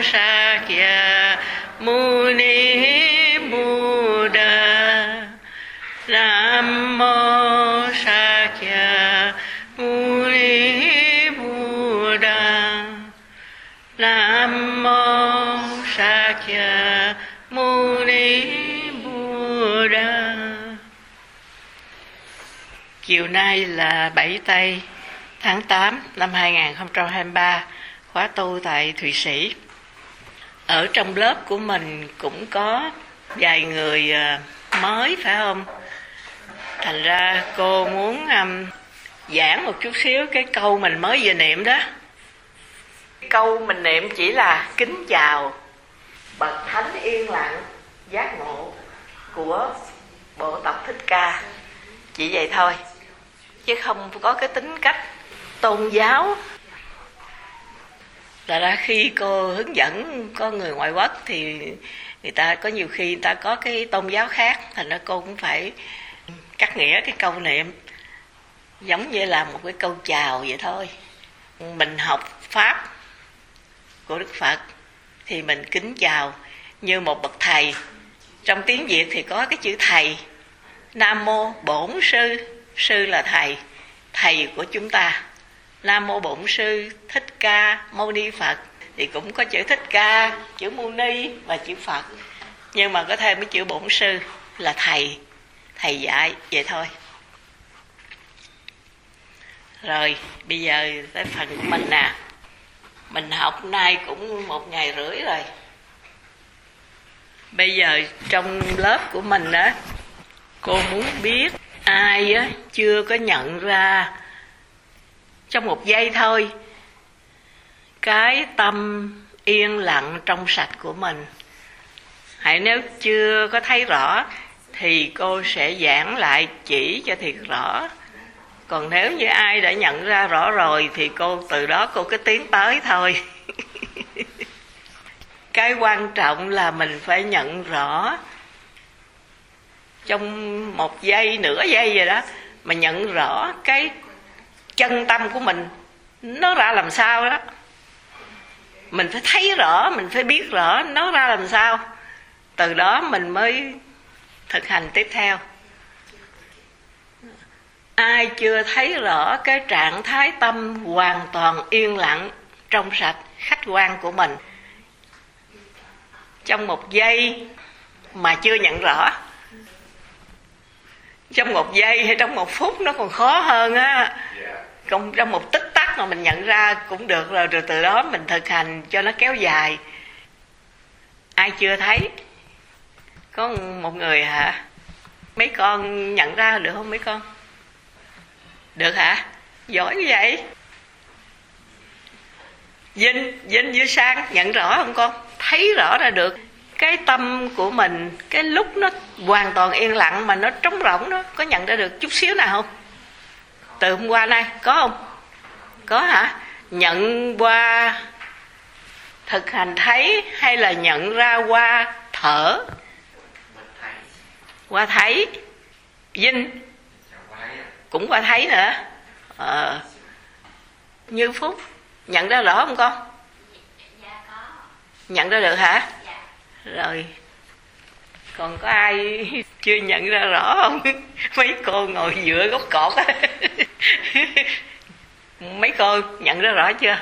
Sakya Muni Buddha. Nam mô Sakya Muni Buddha. Nam mô Sakya Muni Buddha. Chiều nay là 7 Tây tháng 8 năm 2023, khóa tu tại Thụy Sĩ. Ở trong lớp của mình cũng có vài người mới, phải không? Thành ra cô muốn giảng một chút xíu cái câu mình mới vừa niệm đó. Câu mình niệm chỉ là kính chào bậc thánh yên lặng giác ngộ của Bộ Tộc Thích Ca, chỉ vậy thôi, chứ không có cái tính cách tôn giáo. Là ra khi cô hướng dẫn có người ngoại quốc thì người ta có nhiều khi người ta có cái tôn giáo khác, thành ra cô cũng phải cắt nghĩa cái câu niệm giống như là một cái câu chào vậy thôi. Mình học pháp của Đức Phật thì mình kính chào như một bậc thầy. Trong tiếng Việt thì có cái chữ thầy, Nam mô Bổn Sư, sư là thầy, thầy của chúng ta. Nam mô Bổn Sư Thích Ca Mâu Ni Phật thì cũng có chữ Thích Ca, chữ Mâu Ni và chữ Phật, nhưng mà có thêm cái chữ Bổn Sư là thầy, thầy dạy vậy thôi. Rồi bây giờ tới phần của mình nè. Mình học nay cũng 1 ngày rưỡi rồi. Bây giờ trong lớp của mình á, cô muốn biết ai á chưa có nhận ra trong 1 giây thôi cái tâm yên lặng trong sạch của mình. Hãy nếu chưa có thấy rõ thì cô sẽ giảng lại chỉ cho thiệt rõ. Còn nếu như ai đã nhận ra rõ rồi thì cô từ đó cô cứ tiến tới thôi. Cái quan trọng là mình phải nhận rõ trong 1 giây, nửa giây vậy đó, mà nhận rõ cái chân tâm của mình nó ra làm sao đó. Mình phải thấy rõ, mình phải biết rõ nó ra làm sao, từ đó mình mới thực hành tiếp theo. Ai chưa thấy rõ cái trạng thái tâm hoàn toàn yên lặng trong sạch khách quan của mình trong 1 giây mà chưa nhận rõ, trong 1 giây hay trong 1 phút nó còn khó hơn á. Còn trong 1 tích tắc mà mình nhận ra cũng được rồi, rồi từ đó mình thực hành cho nó kéo dài. Ai chưa thấy? Có một người hả? Mấy con nhận ra được không mấy con? Được hả? Giỏi như vậy. Vinh với Sang nhận rõ không con? Thấy rõ ra được cái tâm của mình cái lúc nó hoàn toàn yên lặng mà nó trống rỗng đó, có nhận ra được chút xíu nào không? Từ hôm qua nay có không? Có hả? Nhận qua thực hành thấy hay là nhận ra qua thở? Qua thấy. Vinh cũng qua thấy nữa. Như Phúc nhận ra rõ không con? Nhận ra được hả? Rồi còn có ai chưa nhận ra rõ không? Mấy cô ngồi dựa gốc cột á. Mấy cô nhận ra rõ chưa?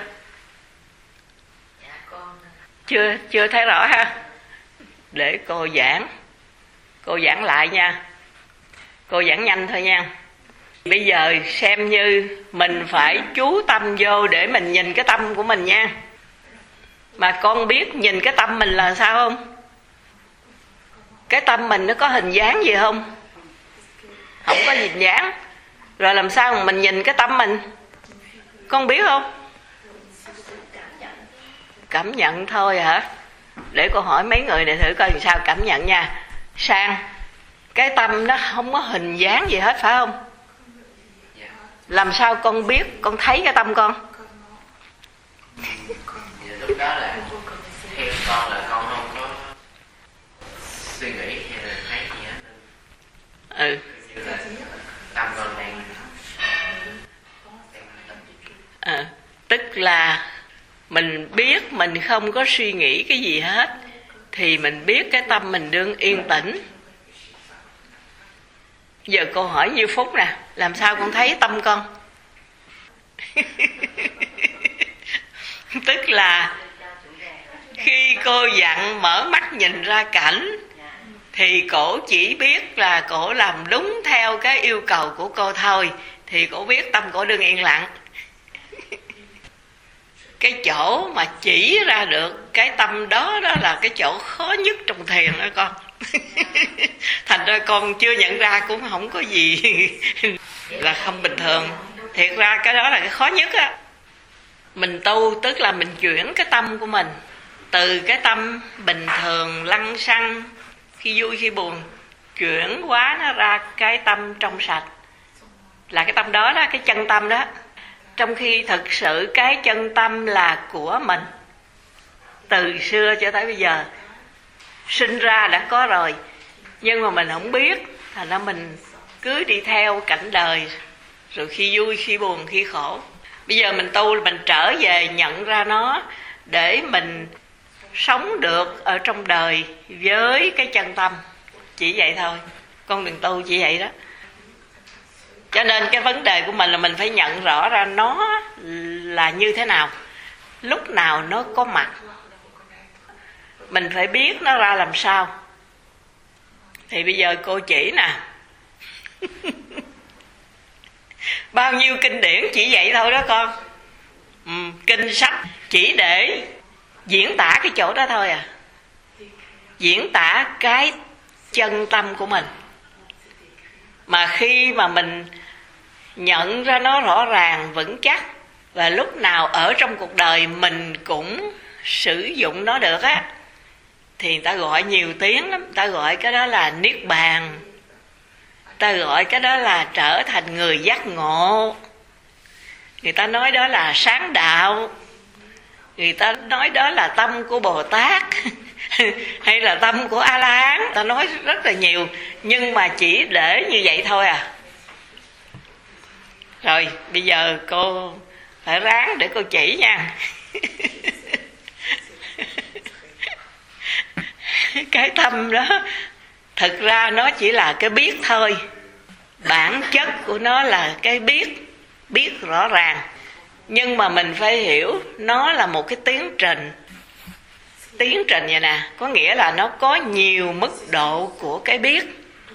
Chưa thấy rõ ha. Để cô giảng lại nha. Cô giảng nhanh thôi nha. Bây giờ xem như mình phải chú tâm vô để mình nhìn cái tâm của mình nha. Mà con biết nhìn cái tâm mình là sao không? Cái tâm mình nó có hình dáng gì không? Không có hình dáng. Rồi làm sao mà mình nhìn cái tâm mình? Con biết không? Cảm nhận thôi hả? Để cô hỏi mấy người này thử coi làm sao cảm nhận nha. Sang, cái tâm nó không có hình dáng gì hết phải không? Làm sao con biết, con thấy cái tâm con? Lúc đó là theo con là con không có suy nghĩ hay là thấy gì hết. Như là tâm con đang tức là Mình biết mình không có suy nghĩ cái gì hết, thì mình biết cái tâm mình đương yên tĩnh. Giờ cô hỏi Như Phúc nè, làm sao con thấy tâm con? Tức là khi cô dặn mở mắt nhìn ra cảnh, thì cổ chỉ biết là cổ làm đúng theo cái yêu cầu của cô thôi, thì cổ biết tâm cổ đừng yên lặng. Cái chỗ mà chỉ ra được cái tâm đó, đó là cái chỗ khó nhất trong thiền đó con. Thành ra con chưa nhận ra cũng không có gì là không bình thường. Thiệt ra cái đó là cái khó nhất á. Mình tu tức là mình chuyển cái tâm của mình từ cái tâm bình thường lăng xăng, khi vui khi buồn, chuyển hóa nó ra cái tâm trong sạch. Là cái tâm đó đó, cái chân tâm đó. Trong khi thực sự cái chân tâm là của mình, từ xưa cho tới bây giờ, sinh ra đã có rồi, nhưng mà mình không biết, thành ra mình cứ đi theo cảnh đời, rồi khi vui khi buồn khi khổ. Bây giờ mình tu, mình trở về nhận ra nó, để mình sống được ở trong đời với cái chân tâm. Chỉ vậy thôi, con đường tu chỉ vậy đó. Cho nên cái vấn đề của mình là mình phải nhận rõ ra nó là như thế nào, lúc nào nó có mặt, mình phải biết nó ra làm sao. Thì bây giờ cô chỉ nè. Bao nhiêu kinh điển chỉ vậy thôi đó con. Kinh sách chỉ để diễn tả cái chỗ đó thôi à. Diễn tả cái chân tâm của mình. Mà khi mà mình nhận ra nó rõ ràng, vững chắc, và lúc nào ở trong cuộc đời mình cũng sử dụng nó được á, thì người ta gọi nhiều tiếng lắm. Ta gọi cái đó là niết bàn, ta gọi cái đó là trở thành người giác ngộ, người ta nói đó là sáng đạo, người ta nói đó là tâm của Bồ Tát hay là tâm của A La Hán. Ta nói rất là nhiều, nhưng mà chỉ để như vậy thôi à. Rồi bây giờ cô phải ráng để cô chỉ nha. Cái tâm đó thực ra nó chỉ là cái biết thôi. Bản chất của nó là cái biết rõ ràng. Nhưng mà mình phải hiểu nó là một cái tiến trình. Tiến trình vậy nè, có nghĩa là nó có nhiều mức độ của cái biết,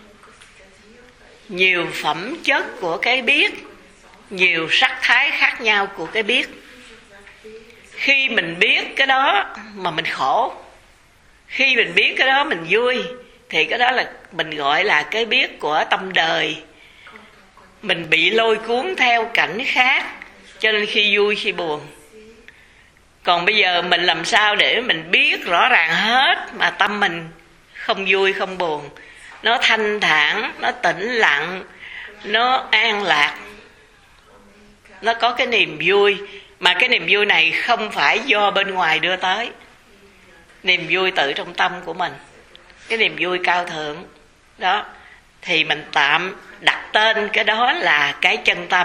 nhiều phẩm chất của cái biết, nhiều sắc thái khác nhau của cái biết. Khi mình biết cái đó mà mình khổ, khi mình biết cái đó mình vui, thì cái đó là mình gọi là cái biết của tâm đời. Mình bị lôi cuốn theo cảnh khác, cho nên khi vui khi buồn. Còn bây giờ mình làm sao để mình biết rõ ràng hết mà tâm mình không vui không buồn, nó thanh thản, nó tĩnh lặng, nó an lạc, nó có cái niềm vui. Mà cái niềm vui này không phải do bên ngoài đưa tới, niềm vui tự trong tâm của mình, cái niềm vui cao thượng đó. Thì mình tạm đặt tên cái đó là cái chân tâm.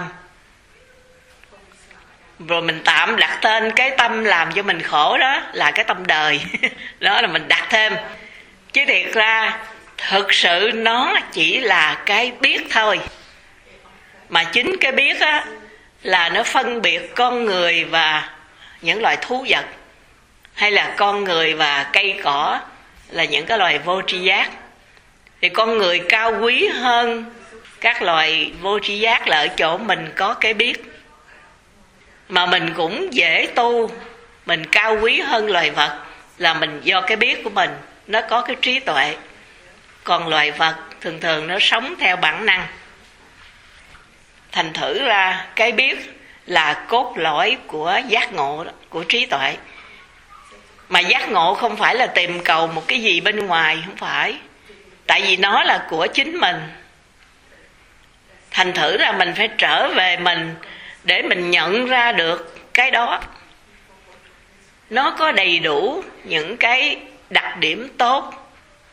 Rồi mình tạm đặt tên cái tâm làm cho mình khổ đó là cái tâm đời. Đó là mình đặt thêm. Chứ thiệt ra thực sự nó chỉ là cái biết thôi. Mà chính cái biết á là nó phân biệt con người và những loài thú vật, hay là con người và cây cỏ, là những cái loài vô tri giác. Thì con người cao quý hơn các loài vô tri giác là ở chỗ mình có cái biết. Mà mình cũng dễ tu, mình cao quý hơn loài vật là mình do cái biết của mình, nó có cái trí tuệ. Còn loài vật thường thường nó sống theo bản năng. Thành thử ra cái biết là cốt lõi của giác ngộ đó, của trí tuệ. Mà giác ngộ không phải là tìm cầu một cái gì bên ngoài, không phải. Tại vì nó là của chính mình. Thành thử ra mình phải trở về mình để mình nhận ra được cái đó. Nó có đầy đủ những cái đặc điểm tốt.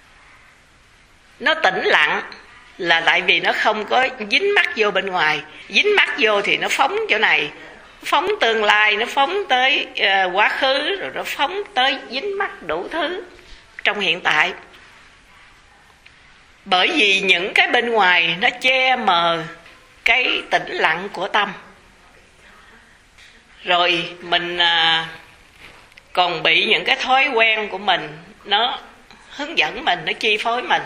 Nó tĩnh lặng là tại vì nó không có dính mắc vô bên ngoài. Dính mắc vô thì nó phóng chỗ này, phóng tương lai, nó phóng tới quá khứ, rồi nó phóng tới dính mắc đủ thứ trong hiện tại. Bởi vì những cái bên ngoài nó che mờ cái tĩnh lặng của tâm. Rồi mình còn bị những cái thói quen của mình nó hướng dẫn mình, nó chi phối mình.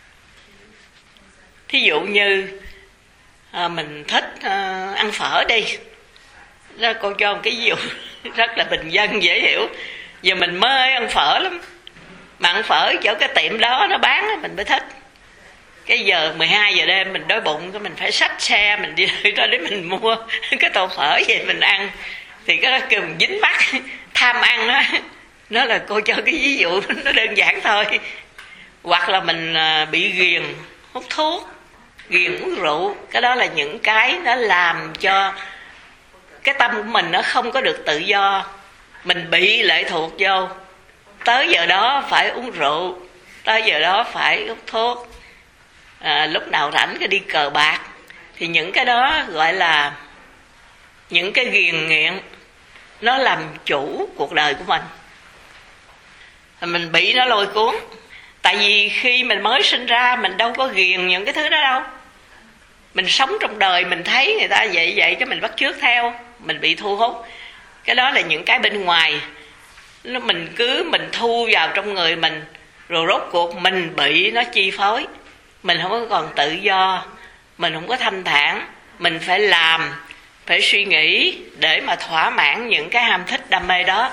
Thí dụ như mình thích ăn phở đi, đó, cô cho một cái ví dụ rất là bình dân dễ hiểu. Giờ mình mê ăn phở lắm, mà ăn phở chỗ cái tiệm đó nó bán mình mới thích. Cái giờ 12 giờ đêm mình đói bụng, cái mình phải xách xe mình đi ra để mình mua cái tô phở về mình ăn. Thì cái đó kêu mình dính mắc tham ăn đó. Đó là cô cho cái ví dụ nó đơn giản thôi. Hoặc là mình bị ghiền hút thuốc, ghiền uống rượu. Cái đó là những cái nó làm cho cái tâm của mình nó không có được tự do. Mình bị lệ thuộc vô. Tới giờ đó phải uống rượu, tới giờ đó phải hút thuốc, lúc nào rảnh cái đi cờ bạc. Thì những cái đó gọi là những cái ghiền nghiện, nó làm chủ cuộc đời của mình. Mình bị nó lôi cuốn. Tại vì khi mình mới sinh ra mình đâu có ghiền những cái thứ đó đâu. Mình sống trong đời mình thấy người ta vậy vậy cái mình bắt chước theo, mình bị thu hút. Cái đó là những cái bên ngoài, mình thu vào trong người mình, rồi rốt cuộc mình bị nó chi phối. Mình không có còn tự do, mình không có thanh thản, mình phải làm, phải suy nghĩ để mà thỏa mãn những cái ham thích đam mê đó.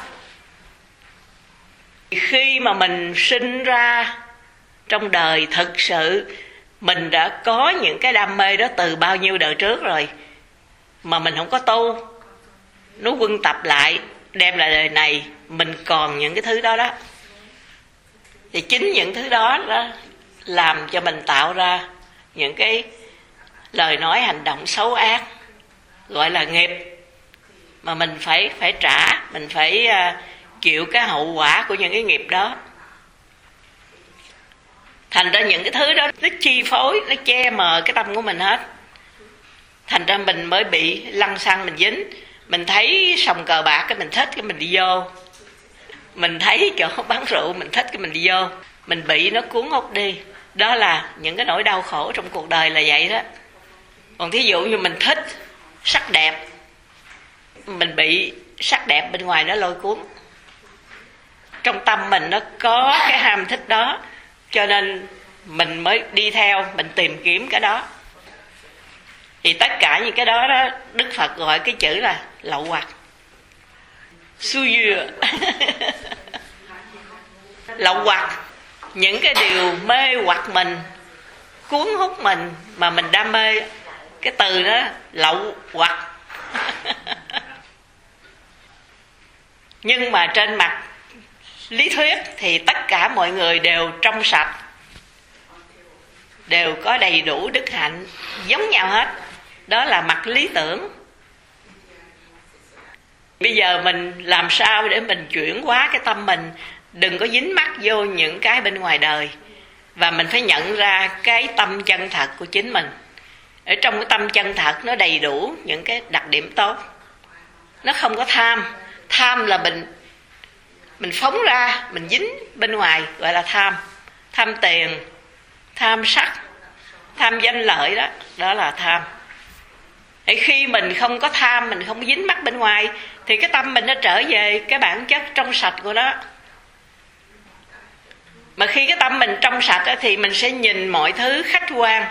Khi mà mình sinh ra trong đời, thực sự mình đã có những cái đam mê đó từ bao nhiêu đời trước rồi, mà mình không có tu, nó quân tập lại đem lại đời này mình còn những cái thứ đó đó. Thì chính những thứ đó đó làm cho mình tạo ra những cái lời nói hành động xấu ác, gọi là nghiệp, mà mình phải trả, mình phải chịu cái hậu quả của những cái nghiệp đó. Thành ra những cái thứ đó nó chi phối, nó che mờ cái tâm của mình hết. Thành ra mình mới bị lăng xăng, mình dính. Mình thấy sòng cờ bạc cái mình thích cái mình đi vô, mình thấy chỗ bán rượu mình thích cái mình đi vô, mình bị nó cuốn hút đi. Đó là những cái nỗi đau khổ trong cuộc đời là vậy đó. Còn thí dụ như mình thích sắc đẹp, mình bị sắc đẹp bên ngoài nó lôi cuốn. Trong tâm mình nó có cái ham thích đó, cho nên mình mới đi theo, mình tìm kiếm cái đó. Thì tất cả những cái đó đó, Đức Phật gọi cái chữ là lậu hoặc. Su dừa. Lậu hoặc, những cái điều mê hoặc mình, cuốn hút mình mà mình đam mê. Cái từ đó lậu hoặc. Nhưng mà trên mặt lý thuyết thì tất cả mọi người đều trong sạch, đều có đầy đủ đức hạnh giống nhau hết. Đó là mặt lý tưởng. Bây giờ mình làm sao để mình chuyển hóa cái tâm mình, đừng có dính mắc vô những cái bên ngoài đời, và mình phải nhận ra cái tâm chân thật của chính mình. Ở trong cái tâm chân thật nó đầy đủ những cái đặc điểm tốt. Nó không có tham. Tham là mình phóng ra, mình dính bên ngoài, gọi là tham. Tham tiền, tham sắc, tham danh lợi đó, đó là tham. Để khi mình không có tham, mình không dính mắc bên ngoài, thì cái tâm mình nó trở về cái bản chất trong sạch của nó. Mà khi cái tâm mình trong sạch đó, thì mình sẽ nhìn mọi thứ khách quan.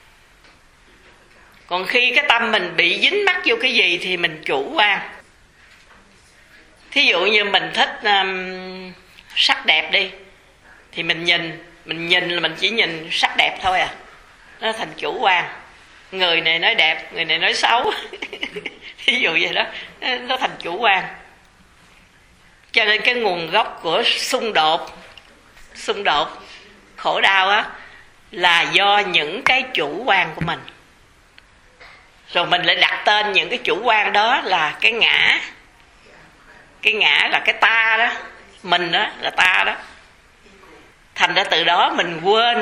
Còn khi cái tâm mình bị dính mắc vô cái gì thì mình chủ quan. Thí dụ như mình thích sắc đẹp đi, thì mình nhìn là mình chỉ nhìn sắc đẹp thôi à. Nó thành chủ quan. Người này nói đẹp, người này nói xấu. Ví dụ vậy đó, nó thành chủ quan. Cho nên cái nguồn gốc của xung đột, khổ đau á, là do những cái chủ quan của mình. Rồi mình lại đặt tên những cái chủ quan đó là cái ngã. Cái ngã là cái ta đó, mình đó là ta đó. Thành ra từ đó mình quên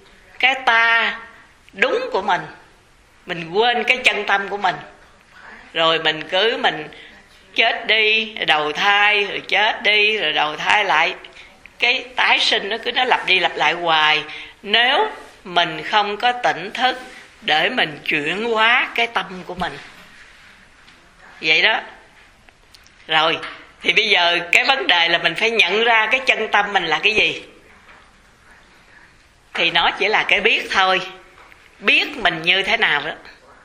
cái ta đúng của mình quên cái chân tâm của mình. rồi mình chết đi đầu thai, rồi chết đi rồi đầu thai lại, cái tái sinh nó lặp đi lặp lại hoài. Nếu mình không có tỉnh thức để mình chuyển hóa cái tâm của mình vậy đó. Rồi thì bây giờ cái vấn đề là mình phải nhận ra cái chân tâm mình là cái gì. Thì nó chỉ là cái biết thôi, biết mình như thế nào đó.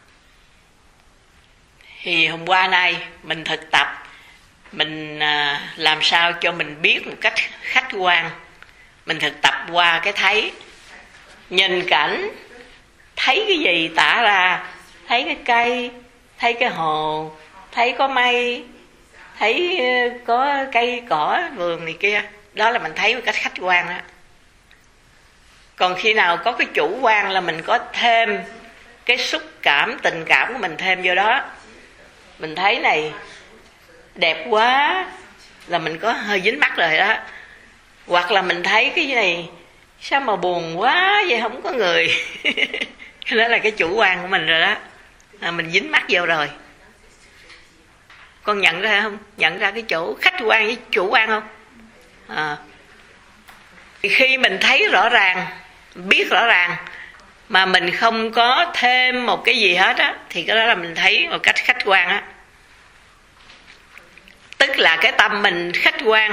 Thì hôm qua nay mình thực tập, mình làm sao cho mình biết một cách khách quan. Mình thực tập qua cái thấy, nhìn cảnh, thấy cái gì tả ra, thấy cái cây, thấy cái hồ, thấy có mây, thấy có cây cỏ vườn này kia, đó là mình thấy một cách khách quan đó. Còn khi nào có cái chủ quan là mình có thêm cái xúc cảm, tình cảm của mình thêm vô đó. Mình thấy này đẹp quá là mình có hơi dính mắt rồi đó. Hoặc là mình thấy cái này sao mà buồn quá vậy, không có người. Đó là cái chủ quan của mình rồi đó, mình dính mắt vô rồi. Con nhận ra không? Nhận ra cái chỗ khách quan với chủ quan không? Khi mình thấy rõ ràng, biết rõ ràng mà mình không có thêm một cái gì hết á, thì cái đó là mình thấy một cách khách quan á. Tức là cái tâm mình khách quan.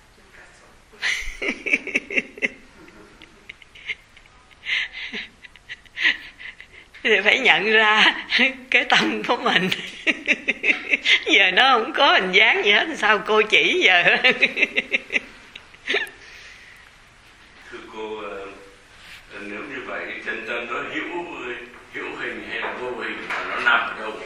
Thì phải nhận ra cái tâm của mình. Giờ nó không có hình dáng gì hết, sao cô chỉ giờ? Thưa cô, nếu như vậy chân tâm nó hữu hình hay là vô hình, mà nó nằm ở đâu?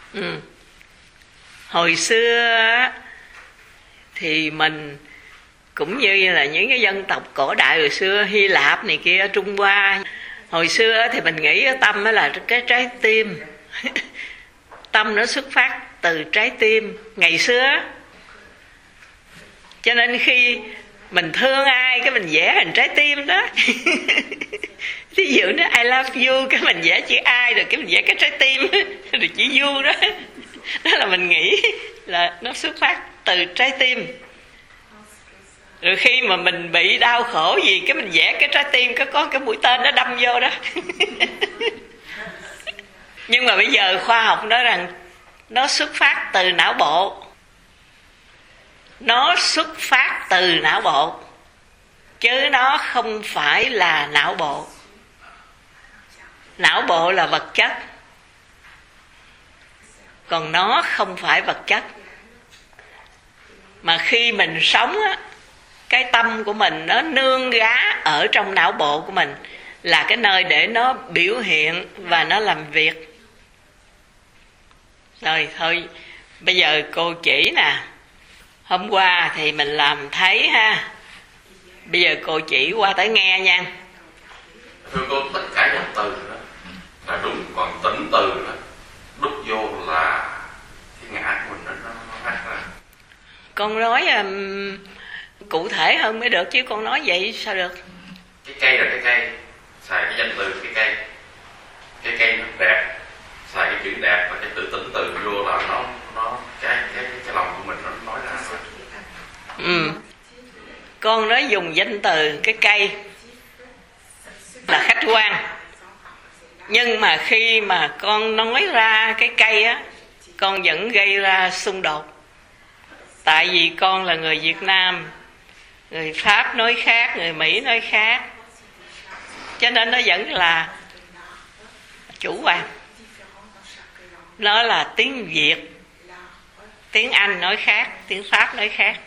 Hồi xưa thì mình cũng như là những cái dân tộc cổ đại hồi xưa, Hy Lạp này kia, Trung Hoa, hồi xưa thì mình nghĩ cái tâm đó là cái trái tim. Tâm nó xuất phát từ trái tim ngày xưa. Cho nên khi mình thương ai cái mình vẽ hình trái tim đó. Ví dụ nó I love you, cái mình vẽ chữ I, rồi cái mình vẽ cái trái tim, rồi chữ you đó. Đó là mình nghĩ là nó xuất phát từ trái tim. Rồi khi mà mình bị đau khổ gì, cái mình vẽ cái trái tim, có cái mũi tên nó đâm vô đó. Nhưng mà bây giờ khoa học nói rằng nó xuất phát từ não bộ. Nó xuất phát từ não bộ, chứ nó không phải là não bộ. Não bộ là vật chất, còn nó không phải vật chất. Mà khi mình sống á, cái tâm của mình nó nương gá ở trong não bộ của mình, là cái nơi để nó biểu hiện và nó làm việc. Rồi thôi, bây giờ cô chỉ nè. Hôm qua thì mình làm thấy ha, bây giờ cô chỉ qua tới nghe nha. Thưa cô, tất cả những từ đó là đúng, còn tỉnh từ đó đúc vô là cái ngã của mình nó phát ra. Con nói cụ thể hơn mới được chứ, con nói vậy sao được. Cái cây là cái cây, xài cái danh từ cái cây nó đẹp, xài cái chữ đẹp và cái tự tỉnh từ vô là nó cái lòng của mình nó nói ra. Con nói dùng danh từ cái cây là khách quan, nhưng mà khi mà con nói ra cái cây á, con vẫn gây ra xung đột. Tại vì con là người Việt Nam, người Pháp nói khác, người Mỹ nói khác, cho nên nó vẫn là chủ quan. Nó là tiếng Việt, tiếng Anh nói khác, tiếng Pháp nói khác.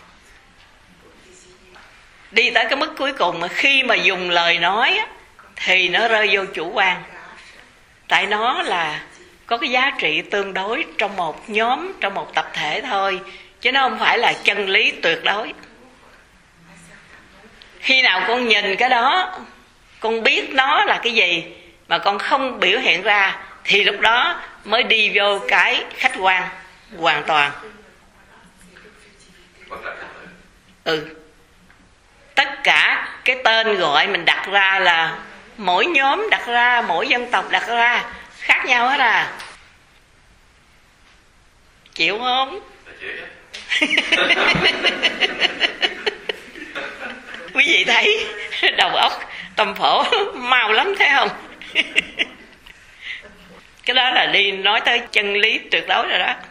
Đi tới cái mức cuối cùng mà khi mà dùng lời nói á, thì nó rơi vô chủ quan. Tại nó là có cái giá trị tương đối trong một nhóm, trong một tập thể thôi, chứ nó không phải là chân lý tuyệt đối. Khi nào con nhìn cái đó, con biết nó là cái gì mà con không biểu hiện ra, thì lúc đó mới đi vô cái khách quan hoàn toàn. Tất cả cái tên gọi mình đặt ra là mỗi nhóm đặt ra, mỗi dân tộc đặt ra khác nhau hết à. Chịu không? Quý vị thấy đầu óc tâm phổ mau lắm thấy không? Cái đó là đi nói tới chân lý tuyệt đối rồi đó.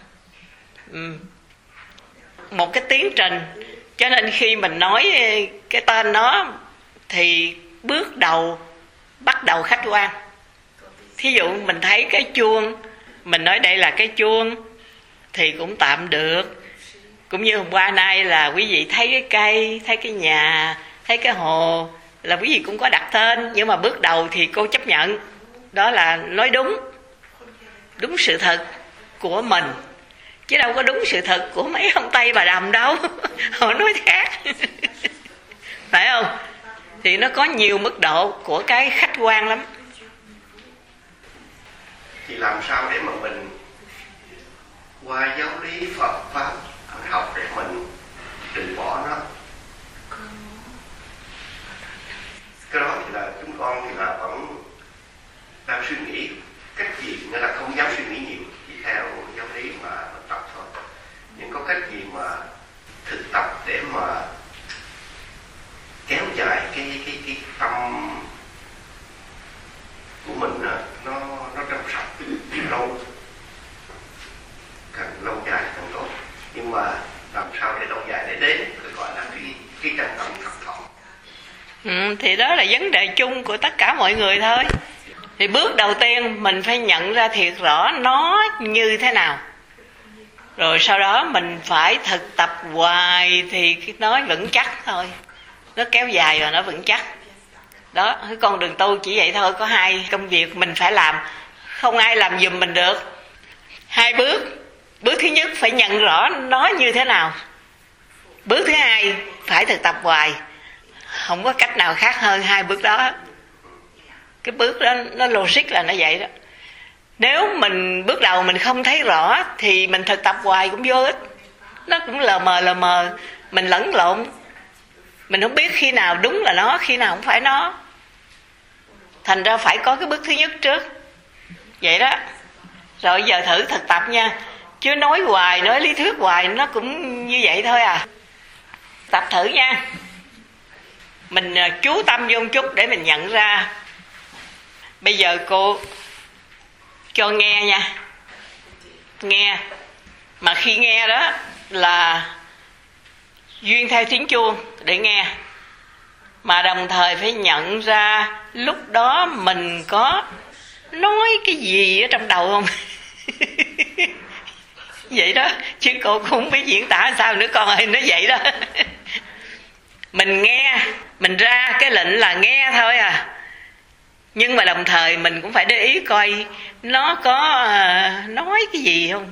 Một cái tiến trình. Cho nên khi mình nói cái tên nó thì bước đầu bắt đầu khách quan. Thí dụ mình thấy cái chuông, mình nói đây là cái chuông thì cũng tạm được. Cũng như hôm qua nay là quý vị thấy cái cây, thấy cái nhà, thấy cái hồ, là quý vị cũng có đặt tên. Nhưng mà bước đầu thì cô chấp nhận. Đó là nói đúng sự thật của mình, chứ đâu có đúng sự thật của mấy ông Tây bà Đầm đâu. Họ nói khác. Phải không? Thì nó có nhiều mức độ của cái khách quan lắm. Thì làm sao để mà mình qua giáo lý Phật Pháp mình học để mình từ bỏ nó? Cái đó thì là chúng con thì là vẫn đang suy nghĩ cách gì, nghĩa là không dám suy nghĩ nhiều, chỉ theo giáo lý mà mình tập thôi. Nhưng có cách gì mà thực tập để mà kéo dài cái tâm của mình đó, nó trong sạch lâu, càng lâu dài càng tốt. Nhưng mà làm sao để lâu dài để đến cái gọi là cái trần tâm thật thọ. Thì đó là vấn đề chung của tất cả mọi người thôi. Thì bước đầu tiên mình phải nhận ra thiệt rõ nó như thế nào. Rồi sau đó mình phải thực tập hoài thì nó vững chắc thôi. Nó kéo dài và nó vững chắc. Đó, cái con đường tu chỉ vậy thôi. Có hai công việc mình phải làm, không ai làm giùm mình được. Hai bước. Bước thứ nhất phải nhận rõ nó như thế nào. Bước thứ hai phải thực tập hoài. Không có cách nào khác hơn hai bước đó. Cái bước đó nó logic là nó vậy đó. Nếu mình bước đầu mình không thấy rõ thì mình thực tập hoài cũng vô ích. Nó cũng lờ mờ, mình lẫn lộn. Mình không biết khi nào đúng là nó, khi nào không phải nó. Thành ra phải có cái bước thứ nhất trước. Vậy đó. Rồi giờ thử thực tập nha. Chứ nói hoài, nói lý thuyết hoài nó cũng như vậy thôi à. Tập thử nha. Mình chú tâm vô một chút để mình nhận ra. Bây giờ cô cho nghe nha. Nghe. Mà khi nghe đó là duyên theo tiếng chuông để nghe. Mà đồng thời phải nhận ra lúc đó mình có nói cái gì ở trong đầu không? Vậy đó. Chứ cô cũng không biết diễn tả sao nữa con ơi. Nó vậy đó. Mình nghe, mình ra cái lệnh là nghe thôi à. Nhưng mà đồng thời mình cũng phải để ý coi nó có nói cái gì không.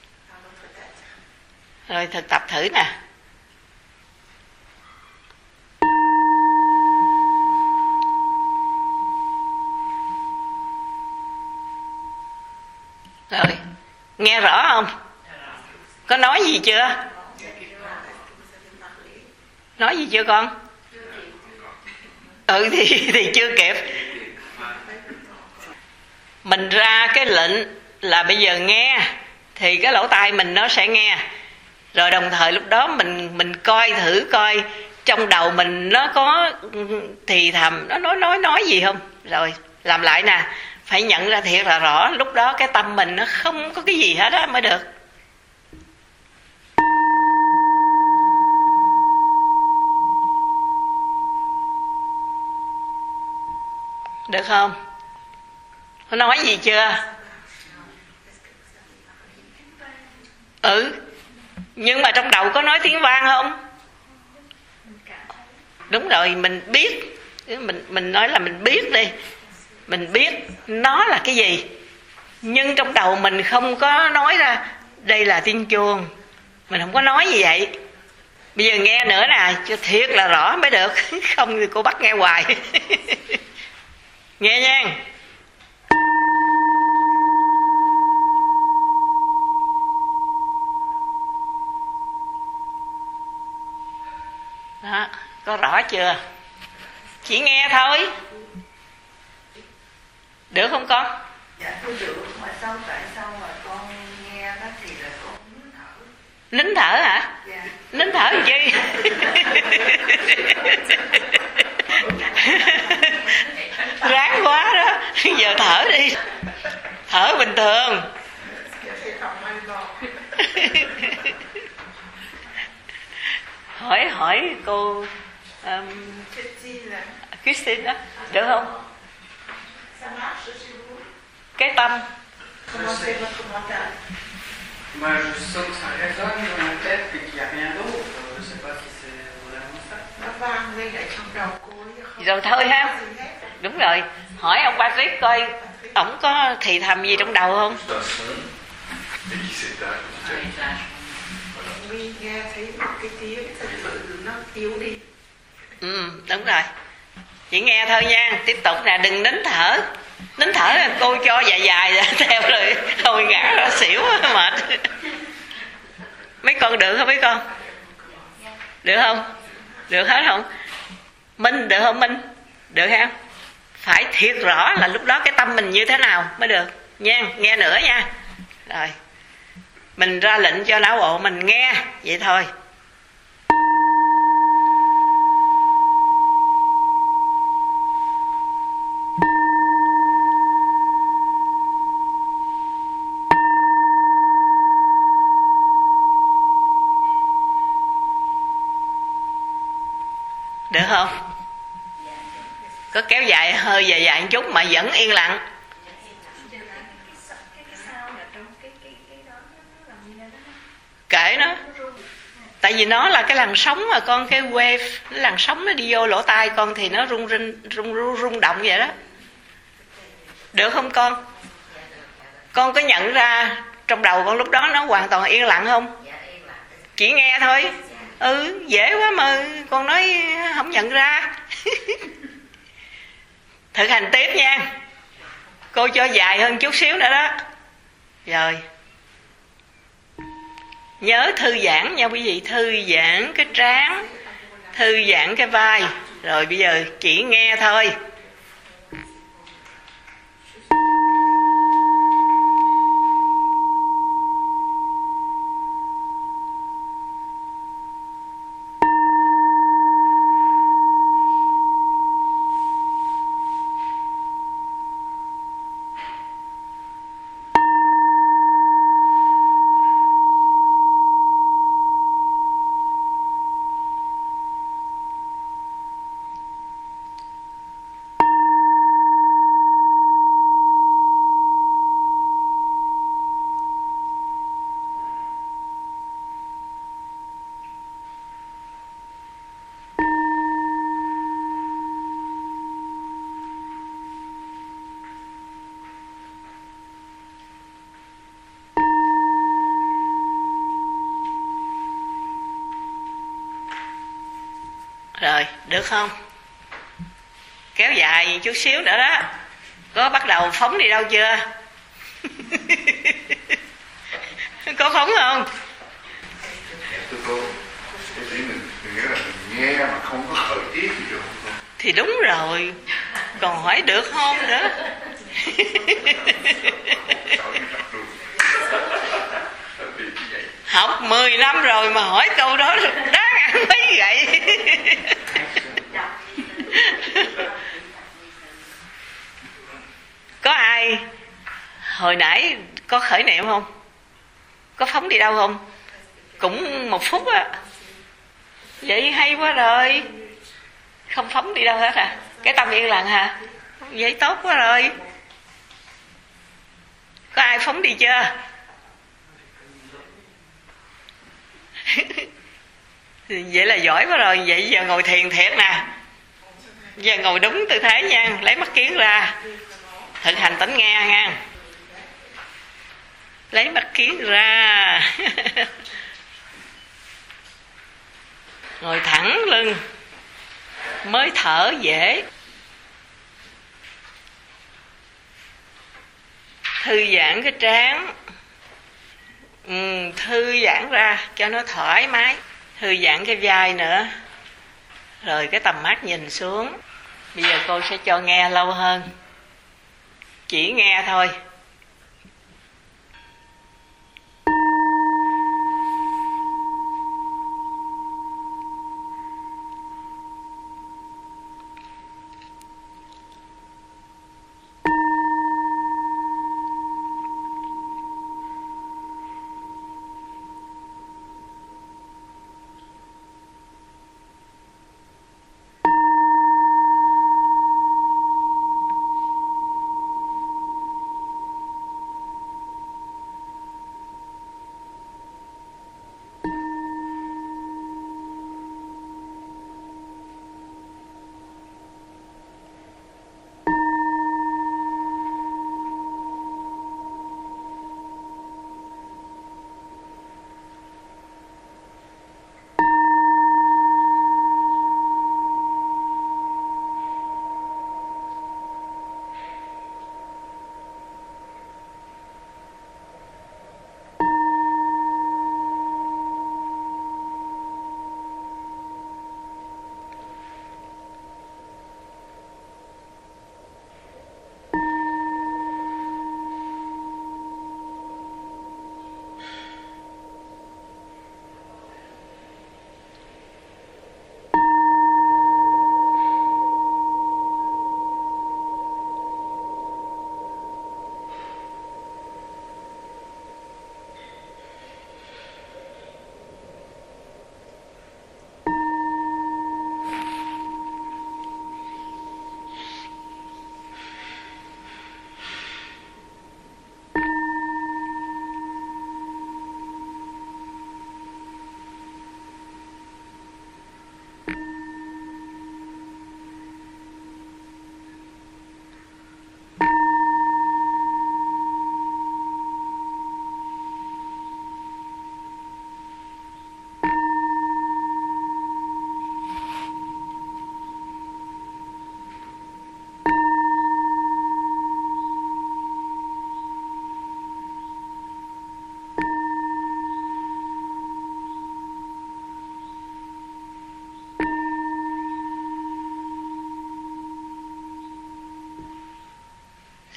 Rồi thực tập thử nè. Rồi, nghe rõ không? Có nói gì chưa? Nói gì chưa con? Thì chưa kịp. Mình ra cái lệnh là bây giờ nghe thì cái lỗ tai mình nó sẽ nghe. Rồi đồng thời lúc đó mình coi thử coi trong đầu mình nó có thì thầm, nó nói gì không. Rồi làm lại nè. Phải nhận ra thiệt là rõ. Lúc đó cái tâm mình nó không có cái gì hết á mới được. Được không? Có nói gì chưa? Nhưng mà trong đầu có nói tiếng vang không? Đúng rồi, mình biết. Mình nói là mình biết đi. Mình biết nó là cái gì. Nhưng trong đầu mình không có nói ra đây là tiếng chuông. Mình không có nói gì vậy. Bây giờ nghe nữa nè, cho thiệt là rõ mới được. Không thì cô bắt nghe hoài. Nghe nha. Đó, có rõ chưa? Chỉ nghe thôi. Được không con? Dạ tôi được, mà tại sao mà con nghe đó thì là con Nín thở hả? Dạ. Nín thở làm chi? Ráng quá đó. Giờ thở đi. Thở bình thường. Hỏi cô Christine đó, được không? Cái tâm. Moi, je sens que ça résonne dans ma tête et qu'il n'y a rien d'autre. Je ne sais pas si c'est vraiment ça. Nó vang lên ở trong đầu cô ấy. Rồi thôi ha. Đúng rồi. Hỏi ông Patrick coi ổng có thì thầm gì trong đầu không? Mình nghe thấy một cái tiếng thật sự nó yếu đi. Đúng rồi. Chỉ nghe thôi nha. Tiếp tục nè, đừng nín thở. Nín thở là cô cho dài dài ra theo rồi thôi ngã ra xỉu mệt. Mấy con được không mấy con? Được không? Được hết không? Minh được không Minh? Được ha? Phải thiệt rõ là lúc đó cái tâm mình như thế nào mới được nha. Nghe nữa nha. Rồi mình ra lệnh cho não bộ mình nghe vậy thôi. Được không? Có kéo dài hơi dài một chút mà vẫn yên lặng. Kệ nó. Tại vì nó là cái làn sóng mà con, cái wave, cái làn sóng nó đi vô lỗ tai con thì nó rung động vậy đó. Được không con? Con có nhận ra trong đầu con lúc đó nó hoàn toàn yên lặng không? Chỉ nghe thôi. Dễ quá mà con nói không nhận ra. Thực hành tiếp nha. Cô cho dài hơn chút xíu nữa đó. Rồi. Nhớ thư giãn nha quý vị. Thư giãn cái trán, thư giãn cái vai. Rồi bây giờ chỉ nghe thôi. Rồi, được không? Kéo dài chút xíu nữa đó. Có bắt đầu phóng đi đâu chưa? Có phóng không? Thưa cô, cái ý mình nghĩa là mình nghe mà không có khởi tiết gì được không? Thì đúng rồi. Còn hỏi được không nữa? Học 10 năm rồi mà hỏi câu đó đáng ăn mấy gậy. Có ai hồi nãy có khởi niệm không? Có phóng đi đâu không? Cũng 1 phút á. Vậy hay quá rồi. Không phóng đi đâu hết à? Cái tâm yên lặng hả? Vậy tốt quá rồi. Có ai phóng đi chưa? Vậy là giỏi quá rồi. Vậy giờ ngồi thiền thiệt nè. Giờ ngồi đúng tư thế nha. Lấy mắt kiến ra. Thực hành tĩnh nghe nha. Lấy mắt kiến ra. Ngồi thẳng lưng. Mới thở dễ. Thư giãn cái trán. Thư giãn ra cho nó thoải mái. Thư giãn cái vai nữa. Rồi cái tầm mắt nhìn xuống. Bây giờ cô sẽ cho nghe lâu hơn. Chỉ nghe thôi.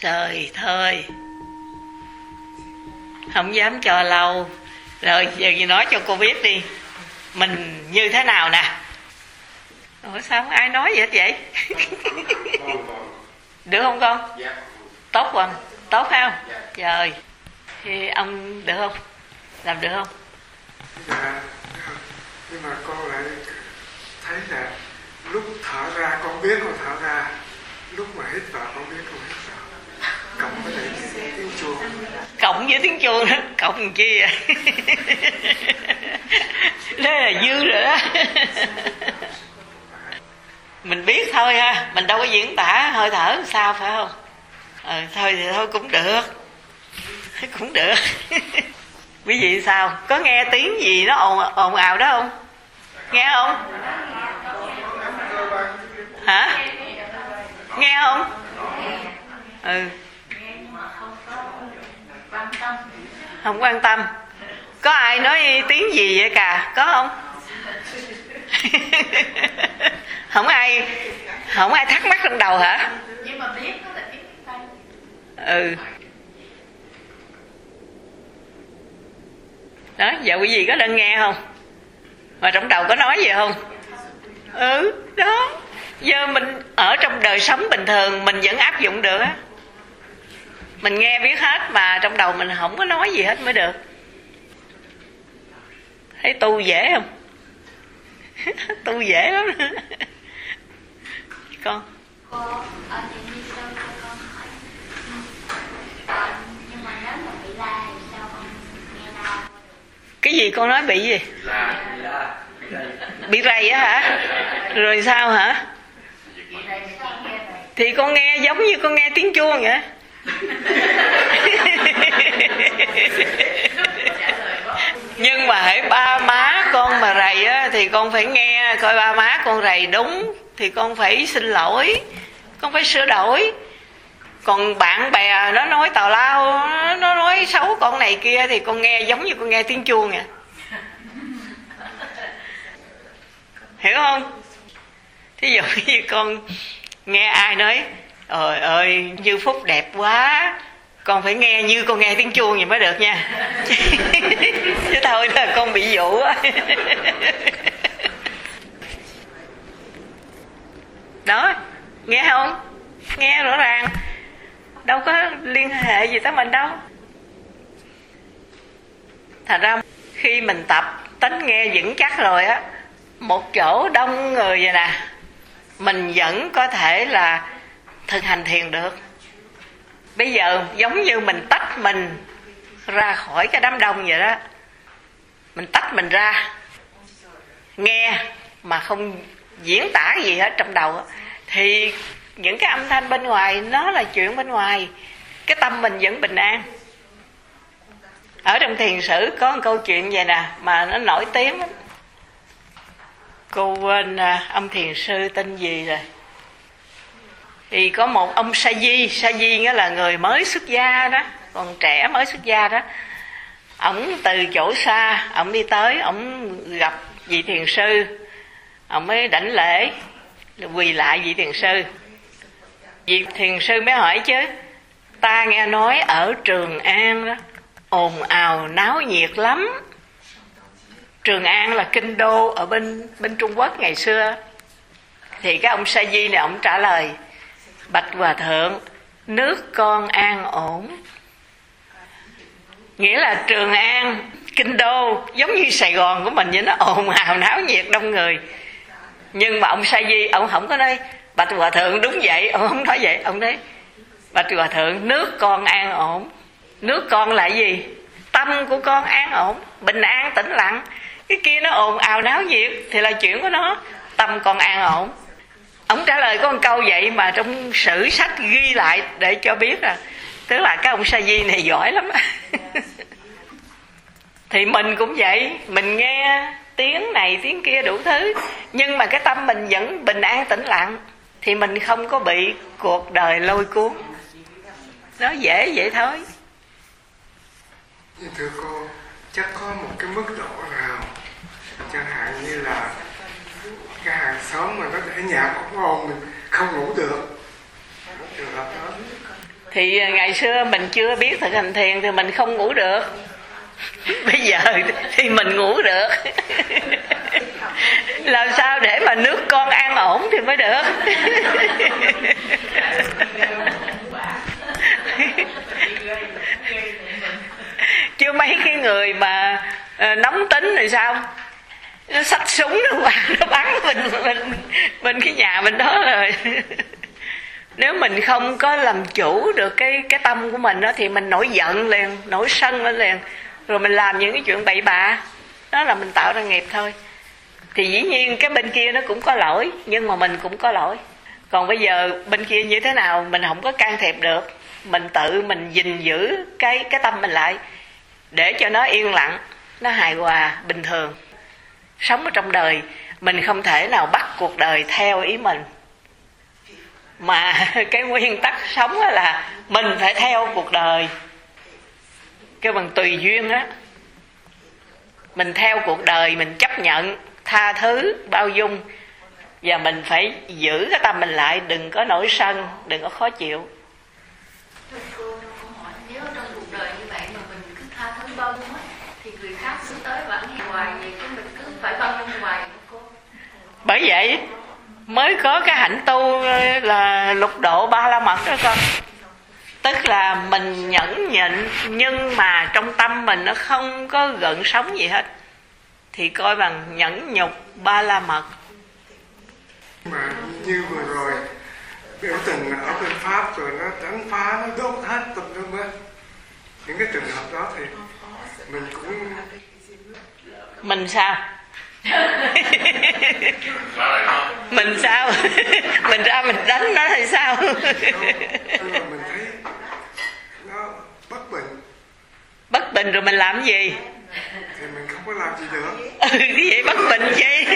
Trời thôi, không dám cho lâu. Rồi giờ gì nói cho cô biết đi, mình như thế nào nè. Ủa sao không ai nói gì hết vậy? Được không con? Tốt không? Tốt không? Trời, thì ông được không? Làm được không? Dạ, nhưng mà con lại thấy là lúc thở ra con biết con thở ra, lúc mà hít vào con biết con hít vào. Cộng với lại tiếng chuông. Cộng với tiếng chuông đó, cộng làm chi vậy? Thế là dư rồi đó. Mình biết thôi ha, mình đâu có diễn tả hơi thở làm sao, phải không? Thôi thì thôi cũng được. Cũng được. Quý vị sao? Có nghe tiếng gì nó ồn ào đó không? Nghe không? Hả? Nghe không? Ừ. Không quan tâm. Có ai nói tiếng gì vậy cả? Có không? Không ai thắc mắc trong đầu hả? Nhưng mà biết nó là tiếng Tây. Ừ. Đó, giờ quý vị có đang nghe không? Mà trong đầu có nói gì không? Ừ, đó. Giờ mình ở trong đời sống bình thường mình vẫn áp dụng được á. Mình nghe biết hết mà trong đầu mình không có nói gì hết mới được. Thấy tu dễ không? Tu dễ lắm. Con. Cô, ở trên đi sâu cho con hỏi. Nhưng mà nếu mà bị la thì sao con nghe la? Cái gì con nói bị gì? Bị rầy á hả? Rồi sao hả? Thì con nghe giống như con nghe tiếng chuông vậy. Nhưng mà hễ ba má con mà rầy á thì con phải nghe coi ba má con rầy đúng thì con phải xin lỗi, con phải sửa đổi. Còn bạn bè nó nói tào lao, nó nói xấu con này kia thì con nghe giống như con nghe tiếng chuông vậy. Hiểu không? Thí dụ như con nghe ai nói trời ơi Như Phúc đẹp quá, con phải nghe như con nghe tiếng chuông vậy mới được nha. Chứ thôi là con bị dụ á. Đó, nghe không? Nghe rõ ràng, đâu có liên hệ gì tới mình đâu. Thành ra khi mình tập tánh nghe vững chắc rồi á, một chỗ đông người vậy nè, mình vẫn có thể là thực hành thiền được. Bây giờ giống như mình tách mình ra khỏi cái đám đông vậy đó. Mình tách mình ra, nghe mà không diễn tả gì hết trong đầu, thì những cái âm thanh bên ngoài nó là chuyện bên ngoài, cái tâm mình vẫn bình an. Ở trong thiền sử có một câu chuyện vậy nè mà nó nổi tiếng lắm. Cô quên ông thiền sư tên gì rồi. Thì có một ông Sa Di nghĩa là người mới xuất gia đó, còn trẻ mới xuất gia đó. Ổng từ chỗ xa ổng đi tới, ổng gặp vị thiền sư, ổng mới đảnh lễ quỳ lại vị thiền sư. Vị thiền sư mới hỏi chứ, ta nghe nói ở Trường An đó ồn ào náo nhiệt lắm. Trường An là kinh đô ở bên Trung Quốc ngày xưa. Thì cái ông Sa Di này ông trả lời, bạch hòa thượng, nước con an ổn. Nghĩa là Trường An, kinh đô giống như Sài Gòn của mình vậy, nó ồn ào náo nhiệt đông người. Nhưng mà ông Sa Di ông không có nói bạch hòa thượng đúng vậy, ông không nói vậy. Ông nói bạch hòa thượng, nước con an ổn. Nước con là gì? Tâm của con an ổn, bình an tĩnh lặng. Cái kia nó ồn ào náo nhiệt thì là chuyện của nó. Tâm con an ổn. Ông trả lời có một câu vậy mà trong sử sách ghi lại để cho biết là tức là cái ông Sa Di này giỏi lắm. Thì mình cũng vậy, mình nghe tiếng này tiếng kia đủ thứ, nhưng mà cái tâm mình vẫn bình an tĩnh lặng thì mình không có bị cuộc đời lôi cuốn. Nó dễ vậy thôi. Thưa cô, chắc có một cái mức độ nào, chẳng hạn như là cái hàng xóm mà nó để nhạc ồn ồn mình không ngủ được, trường hợp đó. Thì ngày xưa mình chưa biết thực hành thiền thì mình không ngủ được. Bây giờ thì mình ngủ được. Làm sao để mà nước con an ổn thì mới được. Chứ mấy cái người mà nóng tính thì sao, nó xách súng nó vào nó bắn bên cái nhà bên đó rồi. Nếu mình không có làm chủ được cái tâm của mình đó, thì mình nổi giận liền, nổi sân lên liền, rồi mình làm những cái chuyện bậy bạ, đó là mình tạo ra nghiệp thôi. Thì dĩ nhiên cái bên kia nó cũng có lỗi, nhưng mà mình cũng có lỗi. Còn bây giờ bên kia như thế nào mình không có can thiệp được, mình tự mình gìn giữ cái tâm mình lại để cho nó yên lặng, nó hài hòa, bình thường. Sống ở trong đời mình không thể nào bắt cuộc đời theo ý mình, mà cái nguyên tắc sống là mình phải theo cuộc đời, kêu bằng tùy duyên á. Mình theo cuộc đời, mình chấp nhận, tha thứ, bao dung, và mình phải giữ cái tâm mình lại, đừng có nổi sân, đừng có khó chịu. Cô hỏi, nếu trong cuộc đời như vậy mà mình cứ tha thứ bao dung thì người khác cứ tới vẫn hoài vậy, chứ mình cứ phải bao dung hoài cô. Bởi vậy mới có cái hạnh tu là lục độ ba la mật đó con. Tức là mình nhẫn nhịn, nhưng mà trong tâm mình nó không có gợn sóng gì hết, thì coi bằng nhẫn nhục ba la mật. Mà như vừa rồi biểu tình ở bên Pháp rồi nó đánh phá, nó đốt hết tùm lum á, những cái trường hợp đó thì mình cũng mình sao mình sao mình ra mình đánh nó hay sao? Mình thấy nó bất bình rồi mình làm gì thì mình không có làm gì được. Vậy bất bình chi?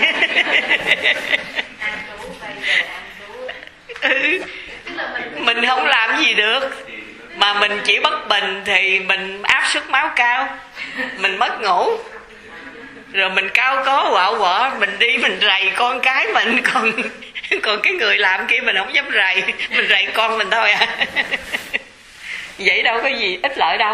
Mình không làm gì được, mà mình chỉ bất bình thì mình áp suất máu cao, mình mất ngủ, rồi mình cao có quạo quọ, mình đi mình rầy con cái mình, còn cái người làm kia mình không dám rầy, mình rầy con mình thôi à. Vậy đâu có gì ích lợi đâu.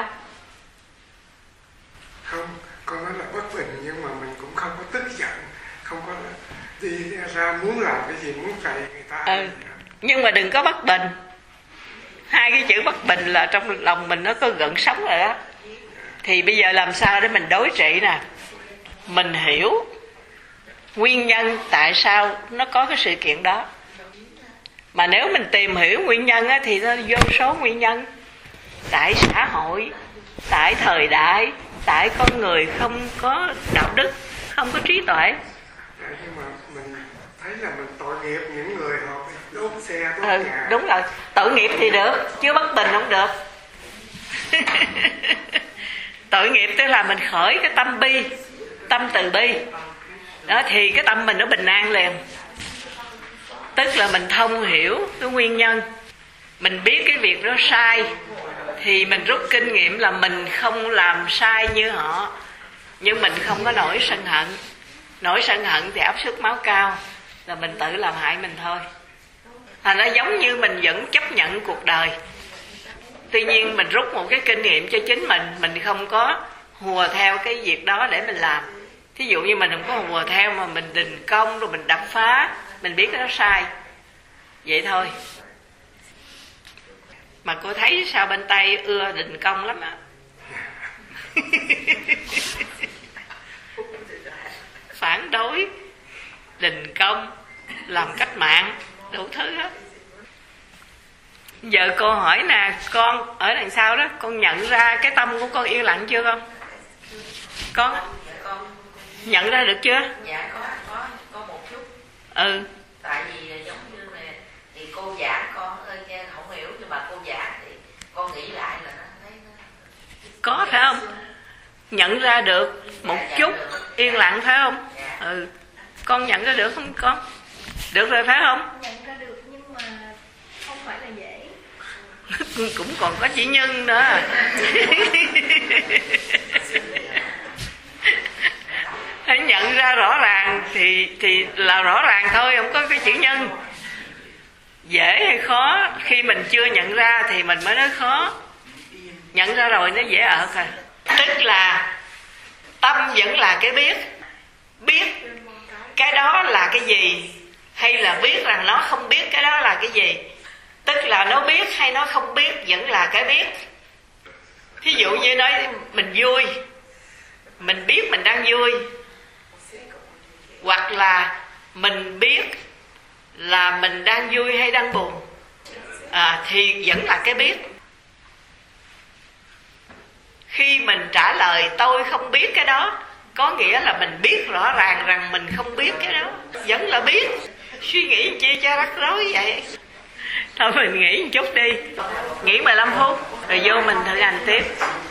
Không, con nói là bất bình, nhưng mà mình cũng không có tức giận, không có đi ra muốn làm cái gì, muốn rầy người ta. Nhưng mà đừng có bất bình. Hai cái chữ bất bình là trong lòng mình nó có gợn sóng rồi đó. Thì bây giờ làm sao để mình đối trị nè? Mình hiểu nguyên nhân tại sao nó có cái sự kiện đó. Mà nếu mình tìm hiểu nguyên nhân á, thì nó vô số nguyên nhân. Tại xã hội, tại thời đại, tại con người không có đạo đức, không có trí tuệ. Nhưng mà mình thấy là mình tội nghiệp những người họ đốt xe, đốt nhà. Đúng rồi, tội nghiệp thì được, chứ bất bình không được. Tội nghiệp tức là mình khởi cái tâm bi, tâm từ bi đó, thì cái tâm mình nó bình an liền. Tức là mình thông hiểu cái nguyên nhân, mình biết cái việc đó sai, thì mình rút kinh nghiệm là mình không làm sai như họ, nhưng mình không có nổi sân hận. Nổi sân hận thì áp suất máu cao, là mình tự làm hại mình thôi. Thành ra giống như mình vẫn chấp nhận cuộc đời, tuy nhiên mình rút một cái kinh nghiệm cho chính mình không có hùa theo cái việc đó để mình làm. Thí dụ như mình không có hùa theo mà mình đình công rồi mình đập phá, mình biết cái đó sai, vậy thôi. Mà cô thấy sao bên Tây ưa đình công lắm á. Phản đối, đình công, làm cách mạng, đủ thứ hết. Giờ cô hỏi nè, con ở đằng sau đó, con nhận ra cái tâm của con yên lặng chưa con? Con nhận ra được chưa? Dạ có một chút. Tại vì giống như này thì cô giảng con không hiểu, nhưng mà cô giảng thì con nghĩ lại là nó thấy nó có, phải không? Nhận ra được một chút yên lặng, phải không? Con nhận ra được không con? Được rồi phải không? Nhận ra được nhưng mà không phải là dễ. Cũng còn có chỉ nhân nữa. Hãy nhận ra rõ ràng thì là rõ ràng thôi, không có cái chữ nhân. Dễ hay khó? Khi mình chưa nhận ra thì mình mới nói khó. Nhận ra rồi nó dễ ở rồi. Tức là tâm vẫn là cái biết. Biết cái đó là cái gì, hay là biết rằng nó không biết cái đó là cái gì. Tức là nó biết hay nó không biết vẫn là cái biết. Thí dụ như nói mình vui, mình biết mình đang vui, hoặc là mình biết là mình đang vui hay đang buồn, thì vẫn là cái biết. Khi mình trả lời tôi không biết cái đó, có nghĩa là mình biết rõ ràng rằng mình không biết cái đó, vẫn là biết. Suy nghĩ chi cho rắc rối vậy. Thôi mình nghỉ một chút đi, nghỉ 15 phút rồi vô mình thực hành tiếp.